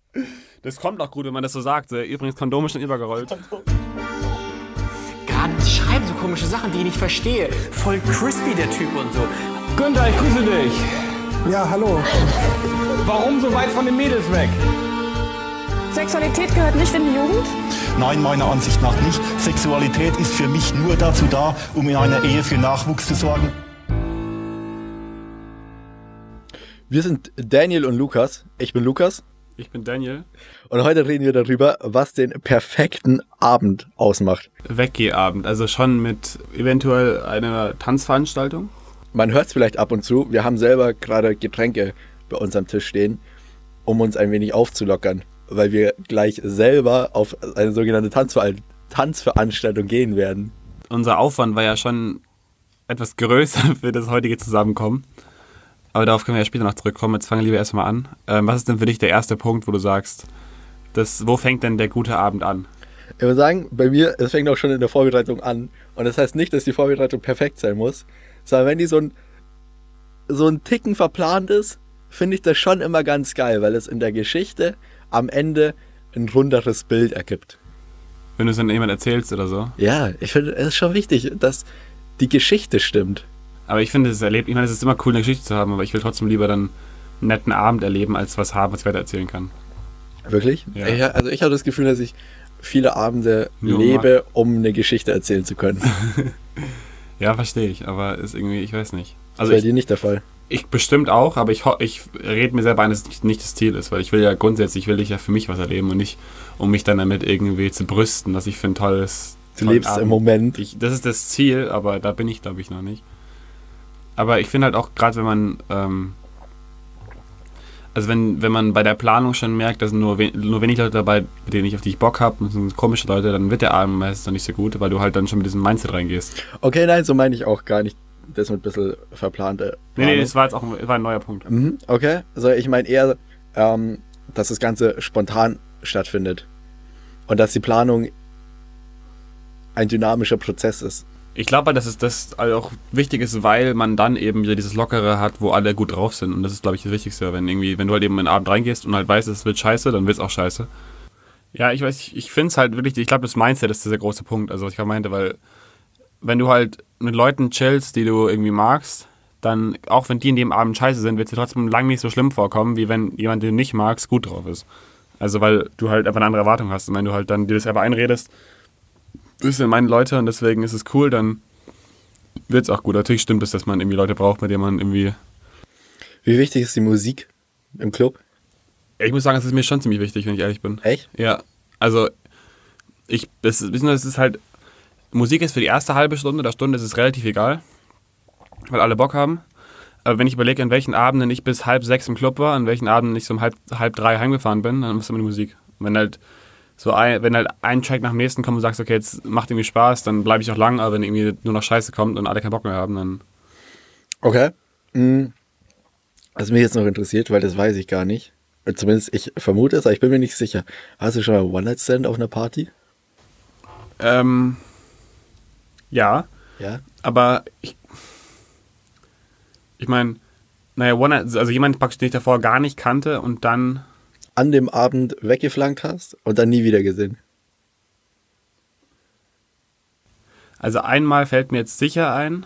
Das kommt auch gut, wenn man das so sagt. Übrigens, Kondom ist schon übergerollt. Gerade die schreiben so komische Sachen, die ich nicht verstehe. Voll crispy, der Typ und so. Günther, ich grüße dich. Ja, hallo. Warum so weit von den Mädels weg? Sexualität gehört nicht in die Jugend? Nein, meiner Ansicht nach nicht. Sexualität ist für mich nur dazu da, um in einer Ehe für Nachwuchs zu sorgen. Wir sind Daniel und Lukas. Ich bin Lukas. Ich bin Daniel. Und heute reden wir darüber, was den perfekten Abend ausmacht. Weggehabend, also schon mit eventuell einer Tanzveranstaltung. Man hört es vielleicht ab und zu. Wir haben selber gerade Getränke bei uns am Tisch stehen, um uns ein wenig aufzulockern, weil wir gleich selber auf eine sogenannte Tanzveranstaltung gehen werden. Unser Aufwand war ja schon etwas größer für das heutige Zusammenkommen. Aber darauf können wir ja später noch zurückkommen. Jetzt fangen wir lieber erstmal an. Was ist denn für dich der erste Punkt, wo du sagst, wo fängt denn der gute Abend an? Ich würde sagen, bei mir, es fängt auch schon in der Vorbereitung an. Und das heißt nicht, dass die Vorbereitung perfekt sein muss, sondern wenn die so ein Ticken verplant ist, finde ich das schon immer ganz geil, weil es in der Geschichte am Ende ein runderes Bild ergibt. Wenn du es dann jemand erzählst oder so? Ja, ich finde, es ist schon wichtig, dass die Geschichte stimmt. Aber ich finde, es ist immer cool, eine Geschichte zu haben, aber ich will trotzdem lieber dann einen netten Abend erleben, als was haben, was ich weiter erzählen kann. Wirklich? Ja. Ich habe das Gefühl, dass ich viele Abende lebe, um eine Geschichte erzählen zu können. Ja, verstehe ich, aber ist irgendwie, ich weiß nicht. Also das ist bei dir nicht der Fall. Ich bestimmt auch, aber ich rede mir selber ein, dass es nicht das Ziel ist, weil ich will ja für mich was erleben und nicht, um mich dann damit irgendwie zu brüsten, dass ich für ein tolles Du lebst Abend. Im Moment. Das ist das Ziel, aber da bin ich, glaube ich, noch nicht. Aber ich finde halt auch, gerade wenn man, wenn man bei der Planung schon merkt, dass nur wenig Leute dabei, mit denen auf die ich Bock habe, und sind komische Leute, dann wird der Abend meistens noch nicht so gut, weil du halt dann schon mit diesem Mindset reingehst. Okay, nein, so meine ich auch gar nicht. Das mit ein bisschen verplante Planung. Nee, das war jetzt auch ein neuer Punkt. Okay, also ich meine eher, dass das Ganze spontan stattfindet und dass die Planung ein dynamischer Prozess ist. Ich glaube halt, dass das auch wichtig ist, weil man dann eben wieder dieses Lockere hat, wo alle gut drauf sind. Und das ist, glaube ich, das Wichtigste. Wenn du halt eben in den Abend reingehst und halt weißt, es wird scheiße, dann wird es auch scheiße. Ja, ich weiß, ich finde es halt wirklich, ich glaube, das Mindset ist der große Punkt, also was ich gerade meinte, weil wenn du halt mit Leuten chillst, die du irgendwie magst, dann, auch wenn die in dem Abend scheiße sind, wird es dir trotzdem lang nicht so schlimm vorkommen, wie wenn jemand, den du nicht magst, gut drauf ist. Also weil du halt einfach eine andere Erwartung hast. Und wenn du halt dann dir das selber einredest, das sind meine Leute und deswegen ist es cool, dann wird es auch gut. Natürlich stimmt es, dass man irgendwie Leute braucht, mit denen man irgendwie... Wie wichtig ist die Musik im Club? Ja, ich muss sagen, es ist mir schon ziemlich wichtig, wenn ich ehrlich bin. Echt? Ja, also es ist halt... Musik ist für die erste halbe Stunde, der Stunde ist es relativ egal, weil alle Bock haben. Aber wenn ich überlege, an welchen Abenden ich bis 5:30 im Club war, an welchen Abenden ich so um halb 3 heimgefahren bin, dann ist immer die Musik. Wenn halt ein Track nach dem nächsten kommt und sagst, okay, jetzt macht irgendwie Spaß, dann bleibe ich auch lang, aber wenn irgendwie nur noch Scheiße kommt und alle keinen Bock mehr haben, dann... Okay. Was mich jetzt noch interessiert, weil das weiß ich gar nicht, zumindest ich vermute es, aber ich bin mir nicht sicher. Hast du schon mal One-Night-Stand auf einer Party? Ja. Aber ich meine, also jemand praktisch, den ich davor gar nicht kannte und dann... an dem Abend weggeflankt hast und dann nie wieder gesehen? Also einmal fällt mir jetzt sicher ein,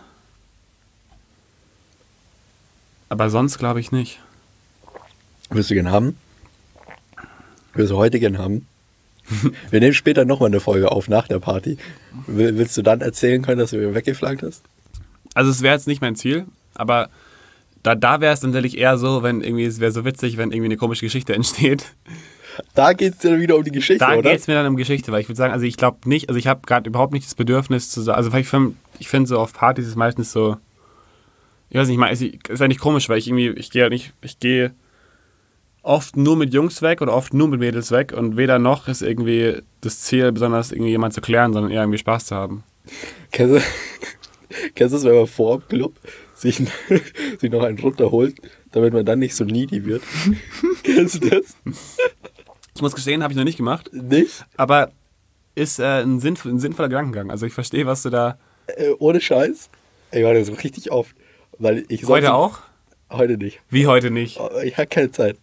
aber sonst glaube ich nicht. Willst du gern haben? Willst du heute gern haben? Wir nehmen später nochmal eine Folge auf nach der Party. Willst du dann erzählen können, dass du mir weggeflankt hast? Also es wäre jetzt nicht mein Ziel, aber da wäre es natürlich eher so, es wäre so witzig, wenn irgendwie eine komische Geschichte entsteht. Da geht es dann wieder um die Geschichte, oder? Da geht es mir dann um Geschichte, weil ich würde sagen, also ich glaube nicht, also ich habe gerade überhaupt nicht das Bedürfnis zu sagen, also ich finde so auf Partys ist meistens so, ich weiß nicht, ist eigentlich komisch, weil ich gehe oft nur mit Jungs weg oder oft nur mit Mädels weg und weder noch ist irgendwie das Ziel, besonders irgendwie jemand zu klären, sondern eher irgendwie Spaß zu haben. Kennst du das, wenn man vor dem Club sich noch einen runterholt, damit man dann nicht so needy wird? Kennst du das? Ich muss gestehen, habe ich noch nicht gemacht. Nicht? Aber ist ein sinnvoller Gedankengang. Also ich verstehe, was du da... Ohne Scheiß. Ich war das so richtig oft. Weil ich heute auch? Heute nicht. Wie heute nicht? Oh, ich habe keine Zeit.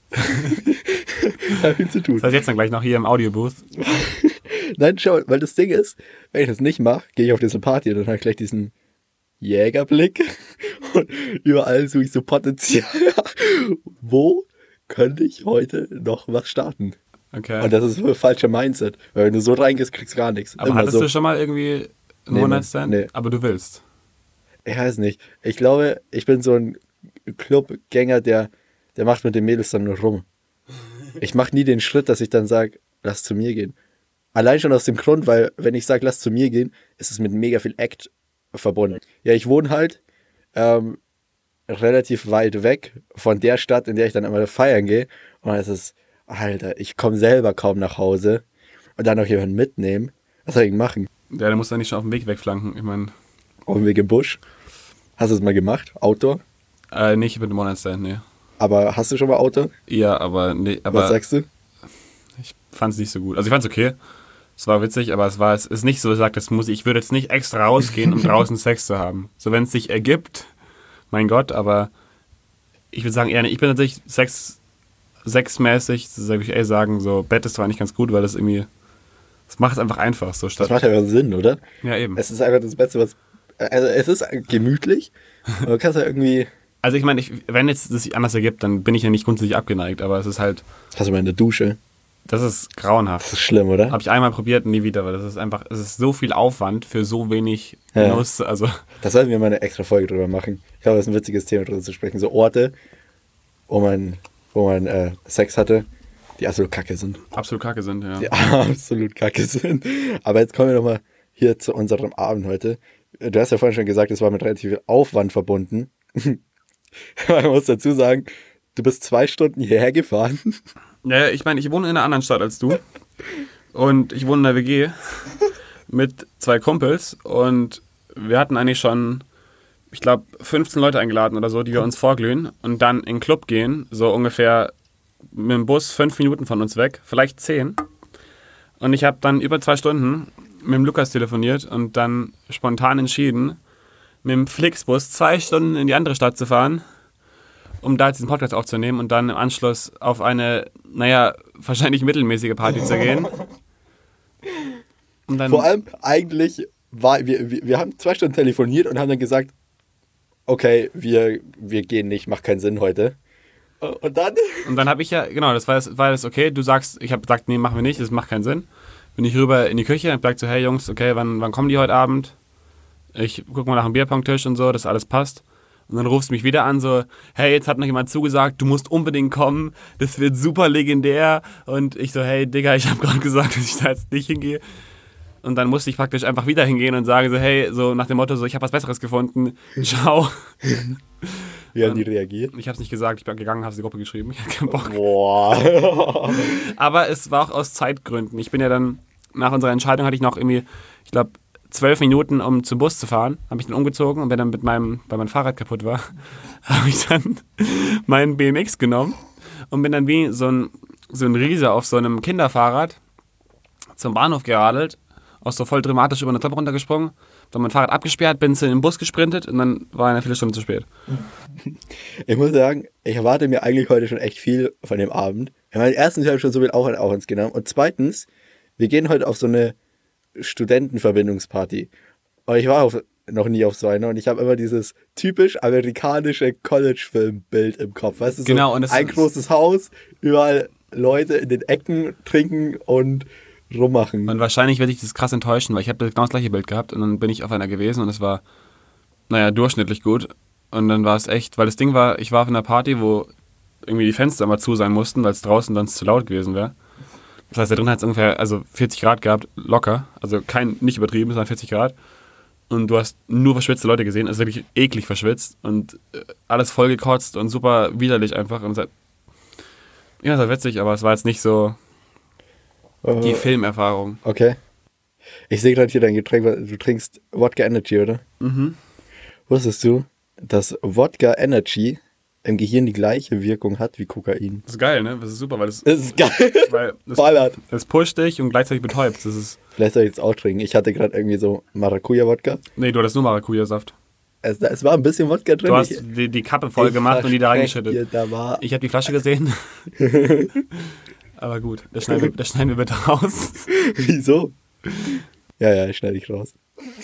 Ich habe viel zu tun. Das heißt jetzt dann gleich noch hier im Audiobooth. Nein, schau, weil das Ding ist, wenn ich das nicht mache, gehe ich auf diese Party und dann habe ich gleich diesen Jägerblick und überall suche ich so Potenzial. Wo könnte ich heute noch was starten? Okay. Und das ist ein falscher Mindset, weil wenn du so reingehst, kriegst du gar nichts. Aber Immer hattest so. du schon mal irgendwie einen One-Night-Stand? Nee. Aber du willst. Ich weiß nicht. Ich glaube, ich bin so ein Clubgänger, der macht mit den Mädels dann nur rum. Ich mache nie den Schritt, dass ich dann sage, lass zu mir gehen. Allein schon aus dem Grund, weil wenn ich sage, lass zu mir gehen, ist es mit mega viel Act verbunden. Ja, ich wohne halt relativ weit weg von der Stadt, in der ich dann immer feiern gehe. Und es ist, Alter, ich komme selber kaum nach Hause und dann noch jemanden mitnehmen. Was soll ich machen? Ja, dann musst du nicht schon auf dem Weg wegflanken. Ich meine, Auf dem Weg im Busch? Hast du es mal gemacht? Outdoor? nicht mit dem One-Night-Stand, nee. Aber hast du schon mal Outdoor? Ja, aber nee, Was aber sagst du? ich fand's nicht so gut. Also ich fand's okay. Es war witzig, aber es ist nicht so, dass ich sage, ich würde jetzt nicht extra rausgehen, um draußen Sex zu haben. So, wenn es sich ergibt, mein Gott, aber ich würde sagen, eher nicht. Ich bin tatsächlich sexmäßig, das würde ich eher sagen, so Bett ist zwar nicht ganz gut, weil das irgendwie, das macht es einfach einfach, so Das statt. macht ja Sinn, oder? Ja, eben. Es ist einfach das Beste, was. Also, es ist gemütlich, aber du kannst ja irgendwie. Also ich meine, wenn jetzt das sich anders ergibt, dann bin ich ja nicht grundsätzlich abgeneigt, aber es ist halt, Hast du mal in der Dusche? das ist grauenhaft. Das ist schlimm, oder? Habe ich einmal probiert und nie wieder, weil das ist einfach, es ist so viel Aufwand für so wenig Ja. Genuss, also Da sollten wir mal eine extra Folge drüber machen. Ich glaube, das ist ein witziges Thema drüber zu sprechen. So Orte, wo man Sex hatte, die absolut kacke sind. absolut kacke sind, ja. Die absolut kacke sind. Aber jetzt kommen wir nochmal hier zu unserem Abend heute. Du hast ja vorhin schon gesagt, es war mit relativ viel Aufwand verbunden. Man muss dazu sagen, du bist 2 Stunden hierher gefahren. Ja, ich meine, ich wohne in einer anderen Stadt als du und ich wohne in der WG mit 2 Kumpels und wir hatten eigentlich schon, ich glaube, 15 Leute eingeladen oder so, die wir uns vorglühen und dann in den Club gehen, so ungefähr mit dem Bus 5 Minuten von uns weg, vielleicht 10. Und ich habe dann über 2 Stunden mit dem Lukas telefoniert und dann spontan entschieden, mit dem Flixbus 2 Stunden in die andere Stadt zu fahren, um da jetzt diesen Podcast aufzunehmen und dann im Anschluss auf eine, naja, wahrscheinlich mittelmäßige Party zu gehen. Und dann, Vor allem eigentlich wir haben 2 Stunden telefoniert und haben dann gesagt, okay, wir gehen nicht, macht keinen Sinn heute. Und dann? habe ich ja, genau, das war das okay, du sagst, ich habe gesagt, nee, machen wir nicht, das macht keinen Sinn. Bin ich rüber in die Küche und hab gesagt so, hey Jungs, okay, wann kommen die heute Abend? Ich guck mal nach dem Bierpong-Tisch und so, dass alles passt. Und dann rufst du mich wieder an, so, hey, jetzt hat noch jemand zugesagt, du musst unbedingt kommen, das wird super legendär. Und ich so, hey, Digga, ich habe gerade gesagt, dass ich da jetzt nicht hingehe. Und dann musste ich praktisch einfach wieder hingehen und sagen so, hey, so nach dem Motto, so, ich habe was Besseres gefunden, ciao. Wie haben die reagiert? Ich habe es nicht gesagt, ich bin gegangen, habe die Gruppe geschrieben, ich hatte keinen Bock. Boah. Aber es war auch aus Zeitgründen. Ich bin ja dann, nach unserer Entscheidung hatte ich noch irgendwie, ich glaube, 12 Minuten, um zum Bus zu fahren. Habe ich dann umgezogen und bin dann weil mein Fahrrad kaputt war, habe ich dann meinen BMX genommen und bin dann wie so ein Riese auf so einem Kinderfahrrad zum Bahnhof geradelt, auch so voll dramatisch über eine Treppe runtergesprungen, dann mein Fahrrad abgesperrt, bin zu dem Bus gesprintet und dann war eine Viertelstunde zu spät. Ich muss sagen, ich erwarte mir eigentlich heute schon echt viel von dem Abend. Ich meine, erstens, ich habe schon so viel auf uns genommen und zweitens, wir gehen heute auf so eine Studentenverbindungsparty. Und ich war noch nie auf so einer und ich habe immer dieses typisch amerikanische College-Film-Bild im Kopf. Weißt du, Genau, so und es ein ist- großes Haus, überall Leute in den Ecken trinken und rummachen. Und wahrscheinlich werde ich das krass enttäuschen, weil ich habe genau das gleiche Bild gehabt und dann bin ich auf einer gewesen und es war, naja, durchschnittlich gut. Und dann war es echt, weil das Ding war, ich war auf einer Party, wo irgendwie die Fenster immer zu sein mussten, weil es draußen dann zu laut gewesen wäre. Das heißt, da drin hat es ungefähr 40 Grad gehabt, locker. Also nicht übertrieben, sondern 40 Grad. Und du hast nur verschwitzte Leute gesehen, also wirklich eklig verschwitzt und alles vollgekotzt und super widerlich einfach. Und es war witzig, aber es war jetzt nicht so die Filmerfahrung. Okay. Ich sehe gerade hier dein Getränk, du trinkst Wodka Energy, oder? Mhm. Wusstest du, dass Wodka Energy im Gehirn die gleiche Wirkung hat wie Kokain? Das ist geil, ne? Das ist super, weil Das ist geil. das Ballert. pusht dich und gleichzeitig betäubt. Das ist, Vielleicht soll ich jetzt auch trinken. Ich hatte gerade irgendwie so Maracuja-Wodka. nee, du hattest nur Maracuja-Saft. Es war ein bisschen Wodka drin. Du hast die Kappe voll gemacht und die da reingeschüttet. Ich habe die Flasche gesehen. Aber gut, das schneiden wir bitte raus. Wieso? Ja, schneide ich raus.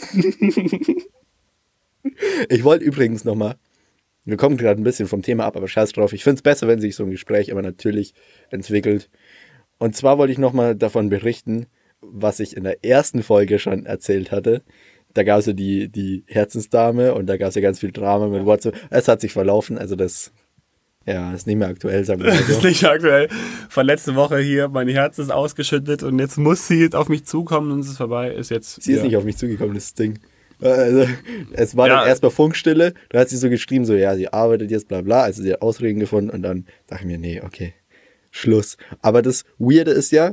Ich wollte übrigens nochmal, wir kommen gerade ein bisschen vom Thema ab, aber scheiß drauf. Ich finde es besser, wenn sich so ein Gespräch aber natürlich entwickelt. Und zwar wollte ich nochmal davon berichten, was ich in der ersten Folge schon erzählt hatte. Da gab es ja die Herzensdame und da gab es ja ganz viel Drama mit WhatsApp. Es hat sich verlaufen, also das ist nicht mehr aktuell, sagen wir mal so. Das ist nicht aktuell. Von letzte Woche hier, mein Herz ist ausgeschüttet und jetzt muss sie auf mich zukommen und es ist vorbei. Sie ist nicht auf mich zugekommen, das Ding. Also, es war dann erstmal Funkstille, da hat sie so geschrieben, so, ja, sie arbeitet jetzt, bla bla, also sie hat Ausreden gefunden und dann dachte ich mir, nee, okay, Schluss. Aber das Weirde ist ja,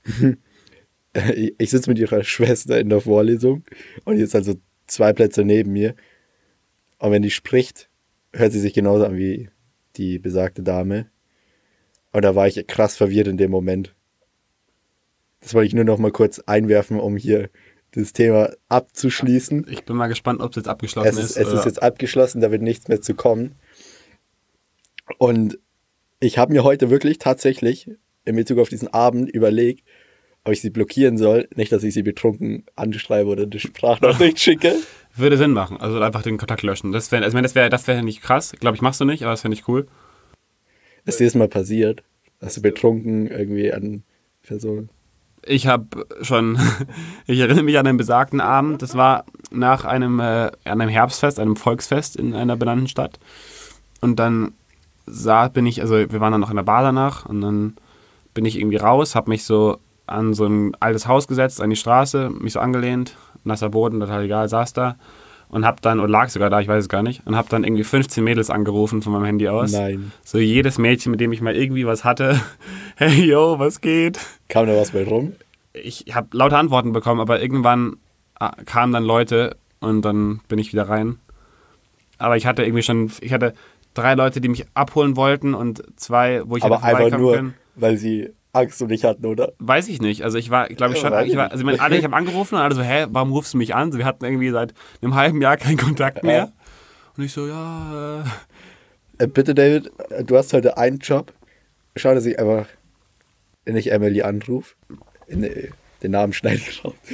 ich sitze mit ihrer Schwester in der Vorlesung und jetzt also 2 Plätze neben mir und wenn die spricht, hört sie sich genauso an wie die besagte Dame und da war ich krass verwirrt in dem Moment. Das wollte ich nur noch mal kurz einwerfen, um hier das Thema abzuschließen. Ich bin mal gespannt, ob es jetzt abgeschlossen ist. Es ist jetzt abgeschlossen, da wird nichts mehr zu kommen. Und ich habe mir heute wirklich tatsächlich in Bezug auf diesen Abend überlegt, ob ich sie blockieren soll. Nicht, dass ich sie betrunken anschreibe oder eine Sprachnachricht schicke. Würde Sinn machen, also einfach den Kontakt löschen. Das wäre nicht krass. Glaube ich, machst du nicht, aber das fände ich cool. Ist dir das mal passiert? Dass du betrunken irgendwie an Personen... Ich erinnere mich an einen besagten Abend, das war nach einem Herbstfest, einem Volksfest in einer benannten Stadt. Und dann wir waren dann noch in der Bar danach und dann bin ich irgendwie raus, habe mich so an so ein altes Haus gesetzt, an die Straße, mich so angelehnt, nasser Boden, total egal, saß da und lag sogar da, ich weiß es gar nicht, und habe dann irgendwie 15 Mädels angerufen von meinem Handy aus. Nein. So jedes Mädchen, mit dem ich mal irgendwie was hatte. Hey, yo, was geht? Kam da was bei rum? Ich habe laute Antworten bekommen, aber irgendwann kamen dann Leute und dann bin ich wieder rein. Aber ich hatte 3 Leute, die mich abholen wollten und 2, wo ich aber hätte vorbeikommen einfach nur, können. weil sie Angst um dich hatten, oder? Weiß ich nicht. Also ich glaube schon, ich habe angerufen und alle so, hä, warum rufst du mich an? Wir hatten irgendwie seit einem halben Jahr keinen Kontakt mehr. Und ich so, ja. Bitte, David, du hast heute einen Job. Schau, dass ich einfach nicht Emily anrufe. Den Namen schneide ich raus.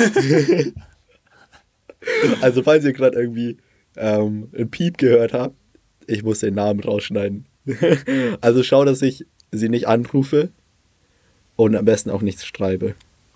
Also falls ihr gerade irgendwie einen Piep gehört habt, ich muss den Namen rausschneiden. Also schau, dass ich sie nicht anrufe und am besten auch nichts schreibe.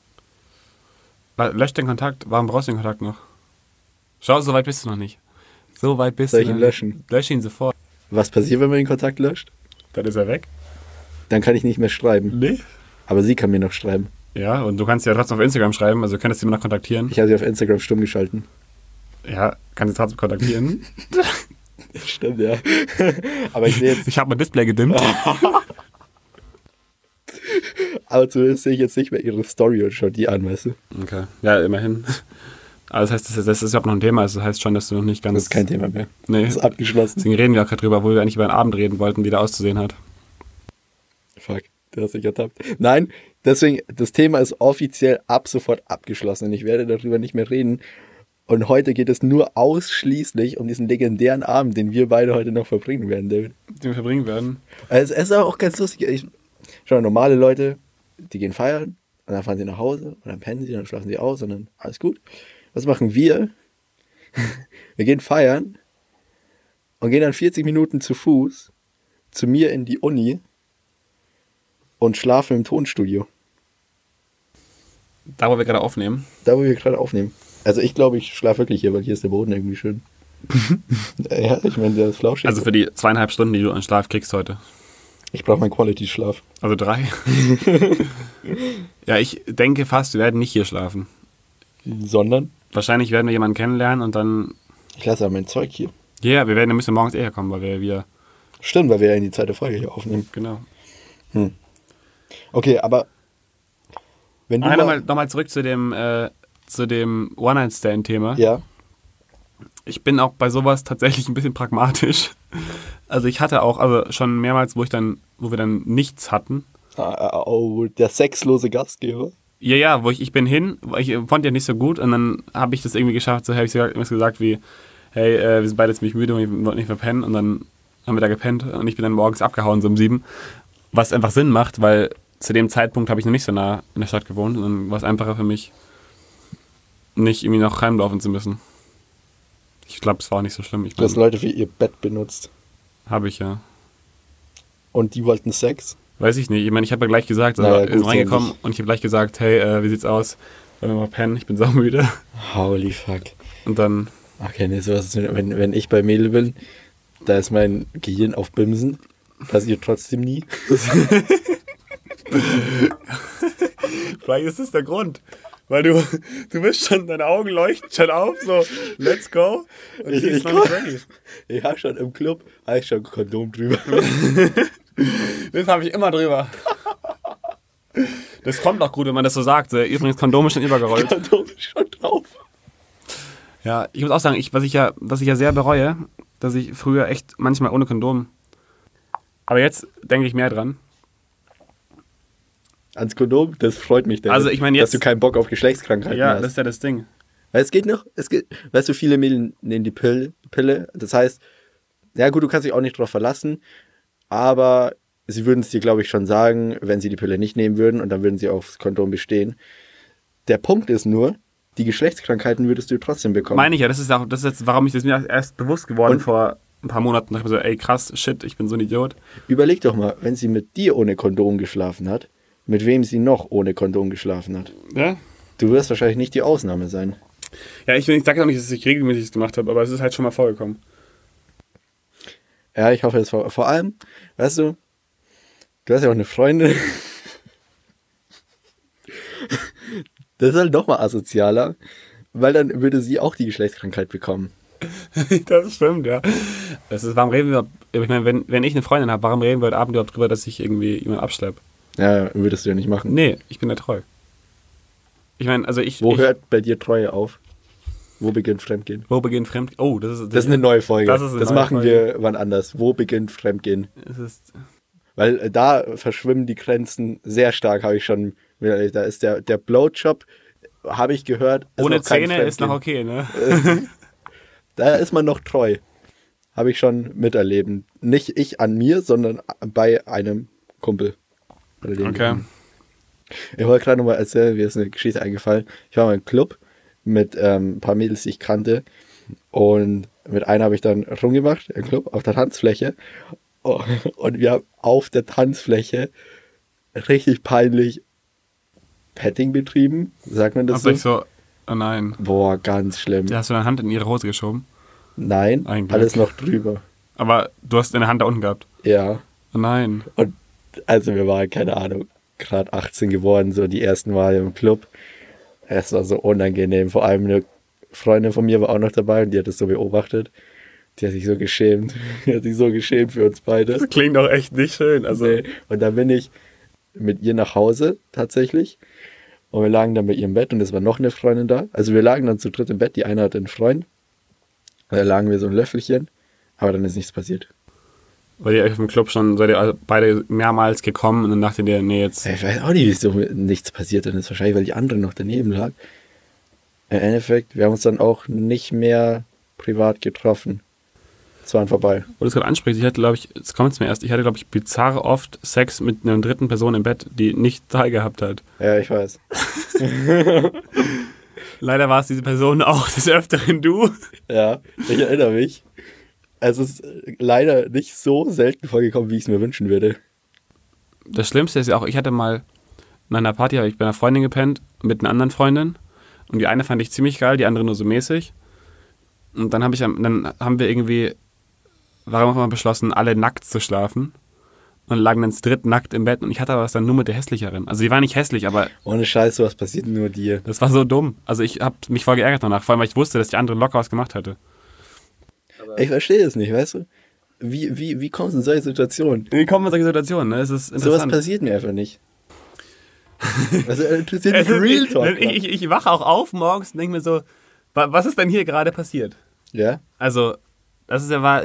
Lösch den Kontakt. Warum brauchst du den Kontakt noch? Schau, so weit bist du noch nicht. So weit bist Soll du. ich ihn löschen? Lösch ihn sofort. Was passiert, wenn man den Kontakt löscht? Dann ist er weg. Dann kann ich nicht mehr schreiben. Nee. Aber sie kann mir noch schreiben. Ja, und du kannst ja trotzdem auf Instagram schreiben, also du könntest sie immer noch kontaktieren. Ich habe sie auf Instagram stumm geschalten. Ja, kannst sie trotzdem kontaktieren. Stimmt, ja. Aber ich sehe jetzt... Ich habe mein Display gedimmt. Aber zumindest sehe ich jetzt nicht mehr ihre Story und schau die an, weißt du? Okay, ja, immerhin. Aber das heißt, das ist überhaupt noch ein Thema. Also das heißt schon, dass du noch nicht ganz... Das ist kein Thema mehr. Nee. Das ist abgeschlossen. Deswegen reden wir auch gerade drüber, obwohl wir eigentlich über den Abend reden wollten, wie der auszusehen hat. Fuck, du hast dich ertappt. Nein, deswegen, das Thema ist offiziell ab sofort abgeschlossen und ich werde darüber nicht mehr reden. Und heute geht es nur ausschließlich um diesen legendären Abend, den wir beide heute noch verbringen werden, David. Den wir verbringen werden. Also es ist auch ganz lustig. Schau, normale Leute, die gehen feiern und dann fahren sie nach Hause und dann pennen sie, dann schlafen sie aus und dann alles gut. Was machen wir? Wir gehen feiern und gehen dann 40 Minuten zu Fuß zu mir in die Uni und schlafen im Tonstudio. Da, wo wir gerade aufnehmen. Da, wo wir gerade aufnehmen. Also ich glaube, ich schlafe wirklich hier, weil hier ist der Boden irgendwie schön. Ja, ich meine, der ist flauschig. Also für die 2,5 Stunden, die du an Schlaf kriegst heute. Ich brauche meinen Quality-Schlaf. Also 3. Ja, ich denke fast, wir werden nicht hier schlafen. Sondern? Wahrscheinlich werden wir jemanden kennenlernen und dann... Ich lasse aber mein Zeug hier. Ja, wir müssen morgens eher kommen, weil wir wieder... Stimmt, weil wir ja in die zweite Folge hier aufnehmen. Genau. Okay, aber... Wenn du nochmal zurück zu dem One-Night-Stand-Thema. Ja. Ich bin auch bei sowas tatsächlich ein bisschen pragmatisch. Also ich hatte auch schon mehrmals, wo wir dann nichts hatten. Oh, der sexlose Gastgeber. Ja, ich bin hin, ich fand ja nicht so gut und dann habe ich das irgendwie geschafft, so habe ich gesagt wie, hey, wir sind beide ziemlich müde und wir wollten nicht verpennen. Und dann haben wir da gepennt und ich bin dann morgens abgehauen, so um 7. Was einfach Sinn macht, weil zu dem Zeitpunkt habe ich noch nicht so nah in der Stadt gewohnt. Und dann war es einfacher für mich, nicht irgendwie noch heimlaufen zu müssen. Ich glaube, es war auch nicht so schlimm. Du hast Leute für ihr Bett benutzt. Habe ich, ja. Und die wollten Sex? Weiß ich nicht. Ich meine, ich habe ja gleich gesagt, also Naja, wir sind gut, reingekommen ja und ich habe gleich gesagt, hey, wie sieht's aus? Wollen wir mal pennen? Ich bin saumüde. Holy fuck. Und dann, Okay, nee, sowas ist, wenn ich bei Mädel bin, da ist mein Gehirn auf Bimsen. Passiert trotzdem nie. vielleicht ist das der Grund. Weil du bist schon, deine Augen leuchten schon auf, so, let's go. Und Ich- sie ist ich- noch nicht ready. Ich habe schon im Club, habe ich schon ein Kondom drüber. Das habe ich immer drüber. Das kommt auch gut, wenn man das so sagt. Übrigens, Kondom ist schon übergerollt. Kondom ist schon drauf. Ja, ich muss auch sagen, was ich ja sehr bereue, dass ich früher echt manchmal ohne Kondom. Aber jetzt denke ich mehr dran. Ans Kondom, das freut mich, David, Also, ich meine, jetzt- dass du keinen Bock auf Geschlechtskrankheiten Ja, hast. das ist ja das Ding. Weil es geht noch, weißt du, viele Mädchen nehmen die Pille. Das heißt, ja gut, du kannst dich auch nicht drauf verlassen, aber sie würden es dir, glaube ich, schon sagen, wenn sie die Pille nicht nehmen würden und dann würden sie aufs Kondom bestehen. Der Punkt ist nur, die Geschlechtskrankheiten würdest du trotzdem bekommen. Meine ich ja, das ist jetzt, warum ich das mir erst bewusst geworden Und- vor ein paar Monaten. Da dachte ich mir so, ey krass, shit, ich bin so ein Idiot. Überleg doch mal, wenn sie mit dir ohne Kondom geschlafen hat, mit wem sie noch ohne Kondom geschlafen hat. Ja? Du wirst wahrscheinlich nicht die Ausnahme sein. Ja, ich sage auch nicht, dass ich regelmäßig das gemacht habe, aber es ist halt schon mal vorgekommen. Ja, ich hoffe es vor allem, weißt du hast ja auch eine Freundin. Das ist halt noch mal asozialer, weil dann würde sie auch die Geschlechtskrankheit bekommen. Das stimmt, ja. Warum reden wir, ich meine, wenn ich eine Freundin habe, warum reden wir heute Abend überhaupt drüber, dass ich irgendwie jemanden abschleppe? Ja, würdest du ja nicht machen. Nee, ich bin da treu. Ich meine, also Wo hört bei dir Treue auf? Wo beginnt Fremdgehen? Wo beginnt Fremd... Oh, das ist Das ist eine neue Folge. Das ist eine neue machen Folge. wir wann anders. Wo beginnt Fremdgehen? Es ist, Weil da verschwimmen die Grenzen sehr stark, habe ich schon. Da ist der Blowjob, habe ich gehört. ist ohne noch kein Zähne ist noch Fremdgehen. okay, ne? Da ist man noch treu. Habe ich schon miterleben. Nicht ich an mir, sondern bei einem Kumpel. Bei dem Okay. Kumpel. Ich wollte gerade nochmal erzählen, mir ist eine Geschichte eingefallen. Ich war mal im Club mit ein paar Mädels, die ich kannte. Und mit einer habe ich dann rumgemacht im Club auf der Tanzfläche. Oh, und wir haben auf der Tanzfläche richtig peinlich Petting betrieben. Sagt man das Also so? ich so, oh nein. Boah, ganz schlimm. Da hast du deine Hand in ihre Hose geschoben. Nein, Ein Glück. alles noch drüber. Aber du hast deine Hand da unten gehabt. Ja. Oh nein. Und also wir waren, keine Ahnung, gerade 18 geworden, so die ersten Mal im Club. Es war so unangenehm. Vor allem eine Freundin von mir war auch noch dabei und die hat es so beobachtet. Die hat sich so geschämt. Die hat sich so geschämt für uns beide. Das klingt doch echt nicht schön. Also, Nee. Und dann bin ich mit ihr nach Hause tatsächlich. Und wir lagen dann bei ihrem Bett und es war noch eine Freundin da. Also wir lagen dann zu dritt im Bett. Die eine hatte einen Freund. Da lagen wir so ein Löffelchen. Aber dann ist nichts passiert. weil ihr euch im Club schon, seid ihr beide mehrmals gekommen und dann dachtet ihr, nee, jetzt... Ich weiß auch nicht, wieso nichts passiert dann ist. Wahrscheinlich, weil die andere noch daneben lag. Im Endeffekt, wir haben uns dann auch nicht mehr privat getroffen. Es war vorbei. Wo du es gerade ansprichst, ich hatte, glaube ich, jetzt kommt es mir erst, ich hatte, glaube ich, bizarr oft Sex mit einer dritten Person im Bett, die nicht teilgehabt hat. Ja, ich weiß. Leider war es diese Person auch des Öfteren du. Ja, ich erinnere mich. Es ist leider nicht so selten vorgekommen, wie ich es mir wünschen würde. Das Schlimmste ist ja auch, ich hatte mal nach einer Party, habe ich bei einer Freundin gepennt mit einer anderen Freundin und die eine fand ich ziemlich geil, die andere nur so mäßig. Und dann haben wir irgendwie, warum auch immer beschlossen, alle nackt zu schlafen und lagen dann zu dritt nackt im Bett und ich hatte aber was dann nur mit der hässlicheren. Also die war nicht hässlich, aber Ohne Scheiß, sowas passiert nur dir. das war so dumm. Also ich habe mich voll geärgert danach, vor allem weil ich wusste, dass die andere locker was gemacht hatte. Ich verstehe es nicht, weißt du? Wie kommst du in solche Situationen? Wie kommen wir in solche Situationen? Ne? Es ist Sowas interessant. passiert mir einfach nicht. Also interessiert mich Real Talk. Ich wache auch auf morgens und denke mir so, was ist denn hier gerade passiert? Ja? Also, war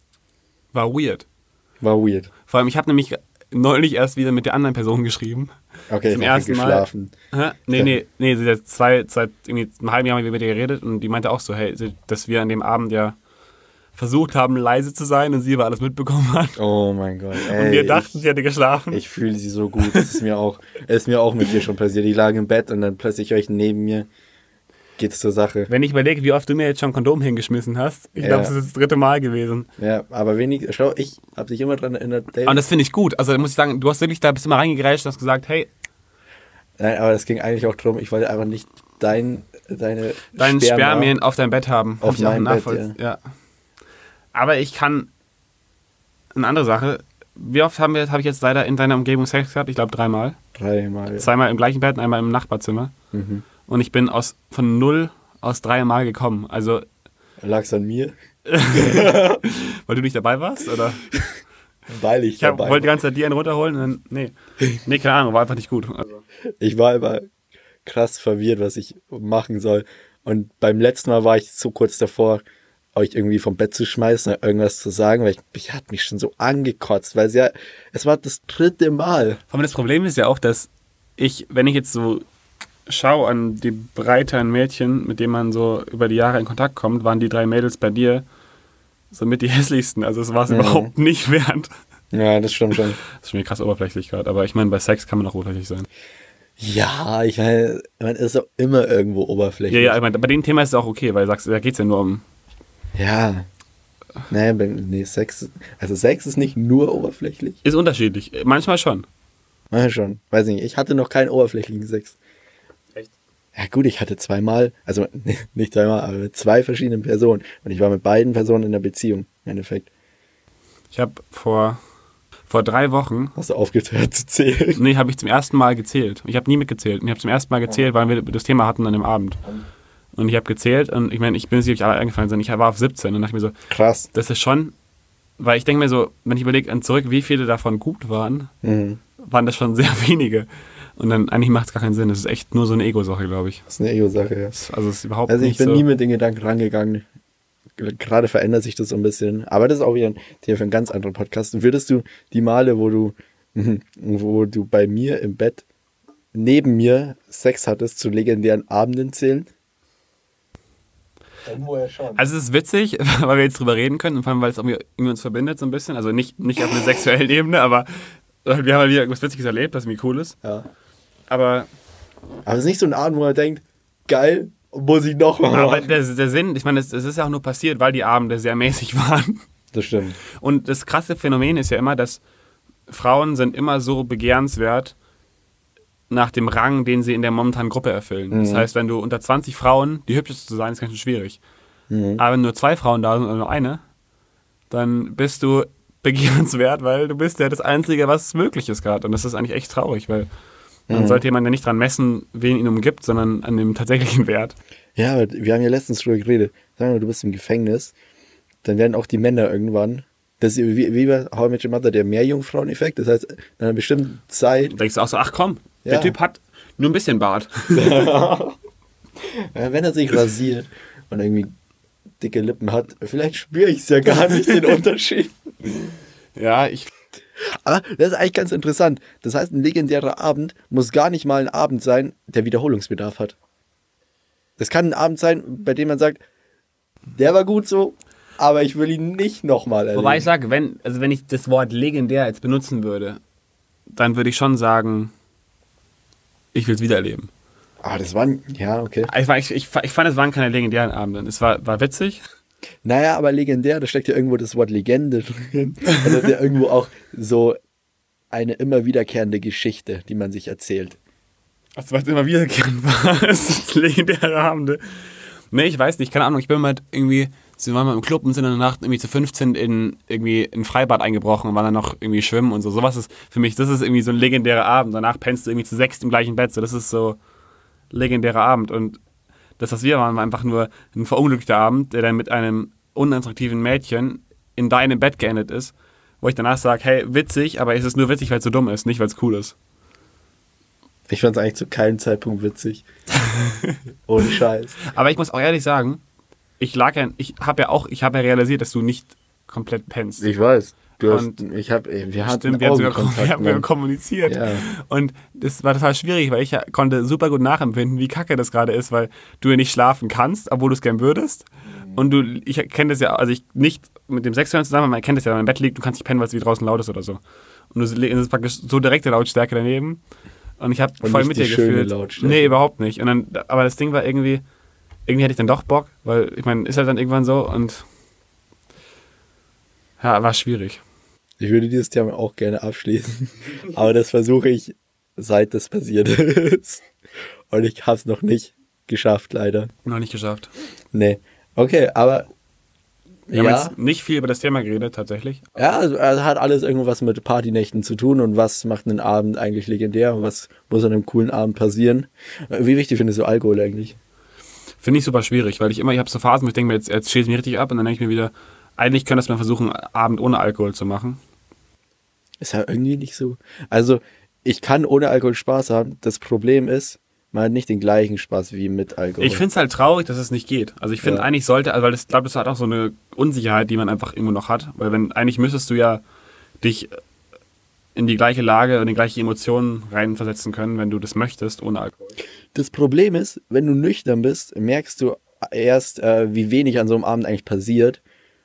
weird. War weird. Vor allem, ich habe nämlich neulich erst wieder mit der anderen Person geschrieben Okay, zum ich habe ersten Mal. geschlafen. Hä? Nee, sie hat seit irgendwie einem halben Jahr haben wir mit ihr geredet und die meinte auch so, hey, dass wir an dem Abend ja versucht haben, leise zu sein und sie aber alles mitbekommen hat. Oh mein Gott. Ey, Und wir dachten, sie hätte geschlafen. Ich fühle sie so gut. Das ist mir auch mit dir schon passiert. Ich lag im Bett und dann plötzlich höre ich neben mir, geht's zur Sache. Wenn ich überlege, wie oft du mir jetzt schon Kondom hingeschmissen hast, ich glaube, das ist das 3. Mal gewesen. Ja, aber schau, ich habe dich immer dran erinnert, David. Und das finde ich gut. Also da muss ich sagen, du hast wirklich da bist immer reingegerätscht und hast gesagt, hey, Nein, aber es ging eigentlich auch darum, ich wollte einfach nicht deine Spermien auf deinem Bett haben. Auf Hab ich auch meinem Bett, nachvollziehen. Ja. Aber ich kann eine andere Sache. Wie oft habe ich jetzt leider in deiner Umgebung Sex gehabt? Ich glaube 3 Mal. 3 Mal. Ja. 2 Mal im gleichen Bett und einmal im Nachbarzimmer. Und ich bin von 0 aus 3 Mal gekommen. Also Lag's an mir? weil du nicht dabei warst? Oder? Weil ich dabei wollte die ganze Zeit die einen runterholen und dann, nee, keine Ahnung, war einfach nicht gut. Also. Ich war immer krass verwirrt, was ich machen soll. Und beim letzten Mal war ich so kurz davor, euch irgendwie vom Bett zu schmeißen oder irgendwas zu sagen, weil ich hat mich schon so angekotzt, weil es war das 3. Mal. Aber das Problem ist ja auch, dass wenn ich jetzt so schaue an die Breite an Mädchen, mit denen man so über die Jahre in Kontakt kommt, waren die 3 Mädels bei dir so mit die hässlichsten. Also es war es überhaupt nicht wert. Ja, das stimmt schon. Das ist schon krass oberflächlich gerade. Aber ich meine, bei Sex kann man auch oberflächlich sein. Ja, ich meine, man ist auch immer irgendwo oberflächlich. Ja, ich meine, bei dem Thema ist es auch okay, weil du sagst, da geht es ja nur um... Ja. Sex ist nicht nur oberflächlich. Ist unterschiedlich. Manchmal schon. Manchmal schon. Weiß nicht, ich hatte noch keinen oberflächlichen Sex. Echt? Ja gut, ich hatte 2 Mal, also nicht 2 Mal, aber mit 2 verschiedenen Personen. Und ich war mit beiden Personen in der Beziehung, im Endeffekt. Ich habe vor 3 Wochen... Hast du aufgehört zu zählen? Nee, habe ich zum ersten Mal gezählt. Ich habe nie mitgezählt. Ich habe zum ersten Mal gezählt, weil wir das Thema hatten an dem Abend. Und ich habe gezählt und ich meine, ich bin sicherlich alle eingefallen sind. Ich war auf 17 und dachte mir so, krass. Das ist schon, weil ich denke mir so, wenn ich überlege zurück, wie viele davon gut waren, waren das schon sehr wenige. Und dann eigentlich macht es gar keinen Sinn. Das ist echt nur so eine Ego-Sache, glaube ich. Das ist eine Ego-Sache, ja. Also es ist überhaupt also ich nicht bin so. nie mit den Gedanken rangegangen. Gerade verändert sich das so ein bisschen. Aber das ist auch wieder ein Thema für einen ganz anderen Podcast. Würdest du die Male, wo du bei mir im Bett neben mir Sex hattest, zu legendären Abenden zählen? Woher schon. Also es ist witzig, weil wir jetzt drüber reden können und vor allem, weil es irgendwie uns verbindet so ein bisschen. Also nicht auf einer sexuellen Ebene, aber wir haben halt wieder irgendwas Witziges erlebt, was irgendwie cool ist. Ja. Aber es ist nicht so ein Abend, wo man denkt, geil, muss ich noch mal aber machen. der Sinn, ich meine, es ist ja auch nur passiert, weil die Abende sehr mäßig waren. Das stimmt. Und das krasse Phänomen ist ja immer, dass Frauen sind immer so begehrenswert nach dem Rang, den sie in der momentanen Gruppe erfüllen. Das heißt, wenn du unter 20 Frauen die hübscheste zu sein, ist ganz schön schwierig. Aber wenn nur 2 Frauen da sind oder nur eine, dann bist du begehrenswert, weil du bist ja das Einzige, was möglich ist gerade. Und das ist eigentlich echt traurig, weil dann sollte jemand ja nicht dran messen, wen ihn umgibt, sondern an dem tatsächlichen Wert. Ja, aber wir haben ja letztens drüber geredet. Sagen wir, du bist im Gefängnis, dann werden auch die Männer irgendwann, das ist wie bei How I Met Your Mother, der Meerjungfrauen-Effekt. Das heißt, in einer bestimmten Zeit. Da denkst du auch so, ach komm, Ja. der Typ hat nur ein bisschen Bart. Wenn er sich rasiert und irgendwie dicke Lippen hat, vielleicht spüre ich es ja gar nicht, den Unterschied. Ja, Aber das ist eigentlich ganz interessant. Das heißt, ein legendärer Abend muss gar nicht mal ein Abend sein, der Wiederholungsbedarf hat. Das kann ein Abend sein, bei dem man sagt, der war gut so, aber ich will ihn nicht nochmal erleben. Wobei ich sage, wenn ich das Wort legendär jetzt benutzen würde, dann würde ich schon sagen, ich will es wiedererleben. Das waren, ja, okay. Ich fand, es waren keine legendären Abende. Es war witzig. Naja, aber legendär, da steckt ja irgendwo das Wort Legende drin. Und das ist ja irgendwo auch so eine immer wiederkehrende Geschichte, die man sich erzählt. Also, weil es immer wiederkehrend war. Es ist legendäre Abende. Nee, ich weiß nicht, keine Ahnung. Ich bin mal irgendwie, wir waren mal im Club und sind in der Nacht irgendwie zu 15 in ein Freibad eingebrochen und waren dann noch irgendwie schwimmen und so. Sowas ist für mich, das ist irgendwie so ein legendärer Abend. Danach pennst du irgendwie zu 6 im gleichen Bett. So, das ist so legendärer Abend. Und das, was wir waren, war einfach nur ein verunglückter Abend, der dann mit einem unattraktiven Mädchen in deinem Bett geendet ist, wo ich danach sage, hey, witzig, aber es ist nur witzig, weil es so dumm ist, nicht weil es cool ist. Ich fand es eigentlich zu keinem Zeitpunkt witzig. Ohne Scheiß. Aber ich muss auch ehrlich sagen, ich habe ja realisiert, dass du nicht komplett pennst. Ich weiß. wir Stimmt, hatten wir haben Augenkontakt. sogar kommuniziert. Ja. Und das war total schwierig, weil ich konnte super gut nachempfinden, wie kacke das gerade ist, weil du ja nicht schlafen kannst, obwohl du es gern würdest. Und ich kenne das ja, also ich nicht mit dem Sexhören zusammen, aber man kennt das ja, wenn man im Bett liegt, du kannst nicht pennen, weil es wie draußen laut ist oder so. Und das ist praktisch so direkte Lautstärke daneben. Und ich habe voll mit dir gefühlt. Nee, überhaupt nicht. Und dann, aber das Ding war irgendwie hätte ich dann doch Bock, weil ich meine, ist halt dann irgendwann so und ja, war schwierig. Ich würde dieses Thema auch gerne abschließen, aber das versuche ich, seit das passiert ist. Und ich habe es noch nicht geschafft, leider. Noch nicht geschafft. Nee. Okay, aber Wir haben jetzt nicht viel über das Thema geredet, tatsächlich. Ja, also hat alles irgendwas mit Partynächten zu tun und was macht einen Abend eigentlich legendär und was muss an einem coolen Abend passieren. Wie wichtig findest du Alkohol eigentlich? Finde ich super schwierig, weil ich habe so Phasen, wo ich denke mir, jetzt schieße ich mich richtig ab und dann denke ich mir wieder, eigentlich könnte es mal versuchen, Abend ohne Alkohol zu machen. Ist ja irgendwie nicht so. Also, ich kann ohne Alkohol Spaß haben. Das Problem ist, man hat nicht den gleichen Spaß wie mit Alkohol. Ich finde es halt traurig, dass es nicht geht. Also ich finde eigentlich sollte, also weil ich glaube, das hat auch so eine Unsicherheit, die man einfach irgendwo noch hat. Weil eigentlich müsstest du ja dich in die gleiche Lage und die gleiche Emotionen reinversetzen können, wenn du das möchtest, ohne Alkohol. Das Problem ist, wenn du nüchtern bist, merkst du erst, wie wenig an so einem Abend eigentlich passiert.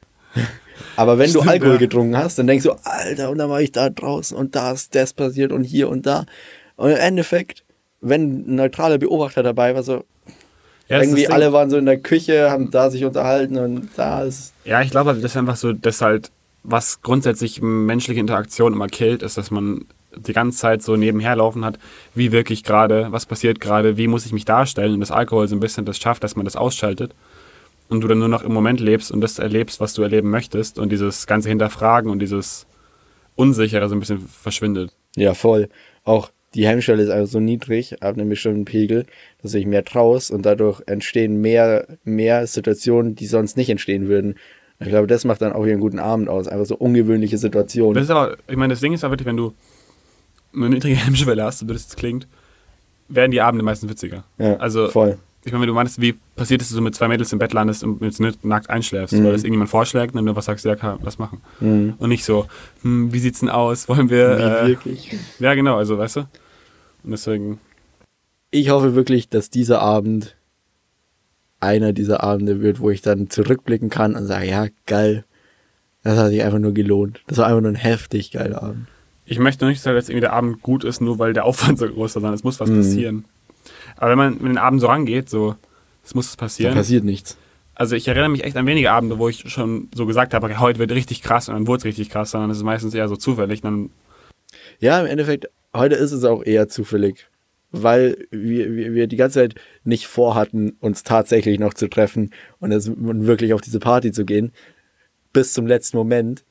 Aber wenn du Alkohol getrunken hast, dann denkst du, Alter, und dann war ich da draußen und da ist das passiert und hier und da. Und im Endeffekt, wenn ein neutraler Beobachter dabei war, so irgendwie alle waren so in der Küche, haben da sich unterhalten und da ist... Ja, ich glaube, das ist einfach so, dass halt, was grundsätzlich menschliche Interaktion immer killt, ist, dass man die ganze Zeit so nebenher laufen hat, wie wirklich gerade, was passiert gerade, wie muss ich mich darstellen und das Alkohol so ein bisschen das schafft, dass man das ausschaltet und du dann nur noch im Moment lebst und das erlebst, was du erleben möchtest und dieses ganze Hinterfragen und dieses Unsichere so ein bisschen verschwindet. Ja, voll. Auch die Hemmschwelle ist einfach so niedrig, ab einem bestimmten Pegel, dass du dich mehr traust und dadurch entstehen mehr Situationen, die sonst nicht entstehen würden. Ich glaube, das macht dann auch hier einen guten Abend aus. Einfach so ungewöhnliche Situationen. Das ist aber, ich meine, das Ding ist aber wirklich, wenn du eine niedrige Hemmschwelle hast, so wie das jetzt klingt, werden die Abende meistens witziger. Ja, also, voll. Ich meine, wenn du meinst, wie passiert es, dass du mit zwei Mädels im Bett landest und jetzt nackt einschläfst, weil das irgendjemand vorschlägt und dann du was sagst, ja, kann was machen. Und nicht so, wie sieht's denn aus, wollen wir... Wie wirklich? Ja, genau, also, weißt du? Und deswegen... Ich hoffe wirklich, dass dieser Abend einer dieser Abende wird, wo ich dann zurückblicken kann und sage, ja, geil, das hat sich einfach nur gelohnt. Das war einfach nur ein heftig geiler Abend. Ich möchte nicht, dass jetzt irgendwie der Abend gut ist, nur weil der Aufwand so groß ist, sondern es muss was passieren. Aber wenn man mit den Abend so rangeht, so, es muss passieren. Da passiert nichts. Also ich erinnere mich echt an wenige Abende, wo ich schon so gesagt habe, okay, heute wird richtig krass und dann wurde es richtig krass, sondern es ist meistens eher so zufällig. Dann ja, im Endeffekt, heute ist es auch eher zufällig, weil wir die ganze Zeit nicht vorhatten, uns tatsächlich noch zu treffen und wirklich auf diese Party zu gehen, bis zum letzten Moment.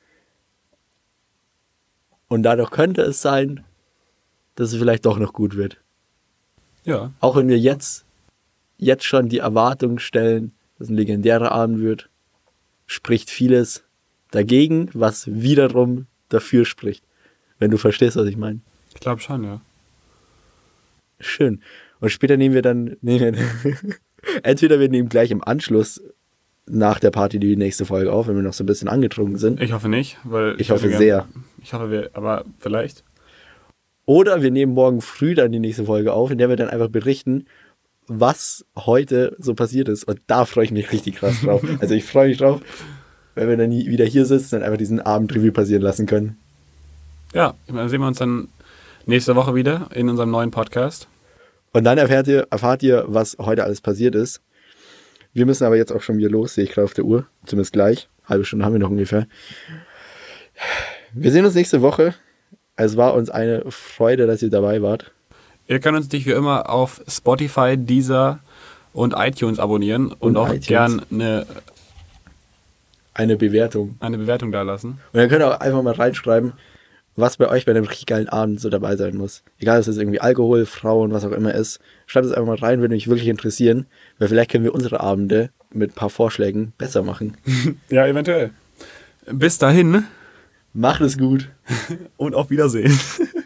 Und dadurch könnte es sein, dass es vielleicht doch noch gut wird. ja. Auch wenn wir jetzt schon die Erwartung stellen, dass ein legendärer Abend wird, spricht vieles dagegen, was wiederum dafür spricht. Wenn du verstehst, was ich meine. Ich glaube schon, ja. Schön. Und später entweder wir nehmen gleich im Anschluss nach der Party die nächste Folge auf, wenn wir noch so ein bisschen angetrunken sind. Ich hoffe nicht, weil Ich hoffe sehr. Ich hoffe, aber vielleicht. Oder wir nehmen morgen früh dann die nächste Folge auf, in der wir dann einfach berichten, was heute so passiert ist. Und da freue ich mich richtig krass drauf. Also ich freue mich drauf, wenn wir dann wieder hier sitzen und einfach diesen Abend Revue passieren lassen können. Ja, dann sehen wir uns dann nächste Woche wieder in unserem neuen Podcast. Und dann erfahrt ihr, was heute alles passiert ist. Wir müssen aber jetzt auch schon wieder los, sehe ich gerade auf der Uhr. Zumindest gleich. Halbe Stunde haben wir noch ungefähr. Wir sehen uns nächste Woche. Es war uns eine Freude, dass ihr dabei wart. Ihr könnt uns natürlich wie immer auf Spotify, Deezer und iTunes abonnieren und auch iTunes. gern Eine Bewertung. eine Bewertung da lassen. Und dann könnt ihr auch einfach mal reinschreiben, was bei euch bei einem richtig geilen Abend so dabei sein muss. Egal, ob es jetzt irgendwie Alkohol, Frauen, was auch immer ist. Schreibt es einfach mal rein, würde mich wirklich interessieren. Weil vielleicht können wir unsere Abende mit ein paar Vorschlägen besser machen. Ja, eventuell. Bis dahin Macht es gut. und auf Wiedersehen.